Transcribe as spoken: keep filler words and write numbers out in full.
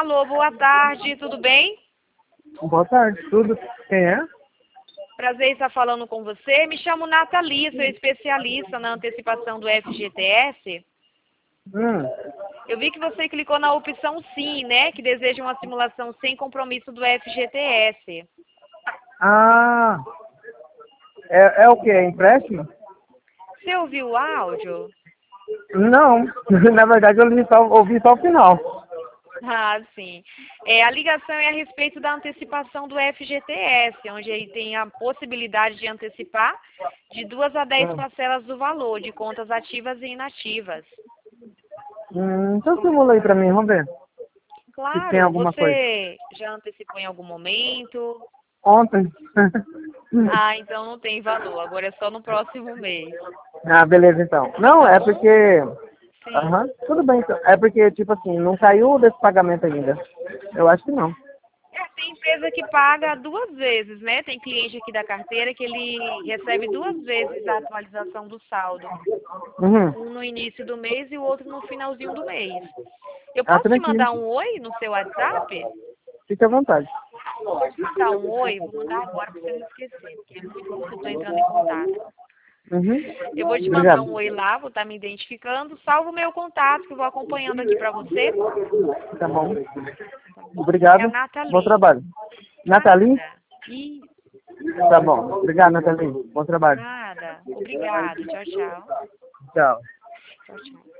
Alô, boa tarde, tudo bem? Boa tarde, tudo. Quem é? Prazer estar falando com você. Me chamo Nathalie, sou especialista na antecipação do F G T S. Hum. Eu vi que você clicou na opção sim, né? Que deseja uma simulação sem compromisso do F G T S. Ah, é, é o que? É empréstimo? Você ouviu o áudio? Não, na verdade eu ouvi só, ouvi só o final. Ah, sim. É, a ligação é a respeito da antecipação do F G T S, onde ele tem a possibilidade de antecipar de duas a dez Hum. parcelas do valor, de contas ativas e inativas. Hum, então simula aí pra mim, vamos ver se tem Claro, alguma coisa. você já antecipou em algum momento? Ontem. Ah, então não tem valor, agora é só no próximo mês. Ah, beleza então. Não, Tá é bom? porque... Sim. Aham, tudo bem então. É porque, tipo assim, não saiu desse pagamento ainda. Eu acho que não. É, tem empresa que paga duas vezes, né? Tem cliente aqui da carteira que ele recebe duas vezes a atualização do saldo. Uhum. Um no início do mês e o outro no finalzinho do mês. Eu Ah, posso te tranquilo. mandar um oi no seu WhatsApp? Fique à vontade. Vou te mandar um oi, vou mandar agora para você não esquecer, porque é muito bom que eu estou entrando em contato. Uhum. Eu vou te mandar Obrigado. um oi lá, vou estar me identificando, salvo o meu contato, que eu vou acompanhando aqui para você. Tá bom. Tá bom? É a Obrigado. Bom Nathalie. trabalho. Nathalie? Nada. Ih, Tá bom. Obrigado, Nathalie. Bom trabalho. nada. Obrigado. Tchau, tchau. Tchau. Tchau, tchau.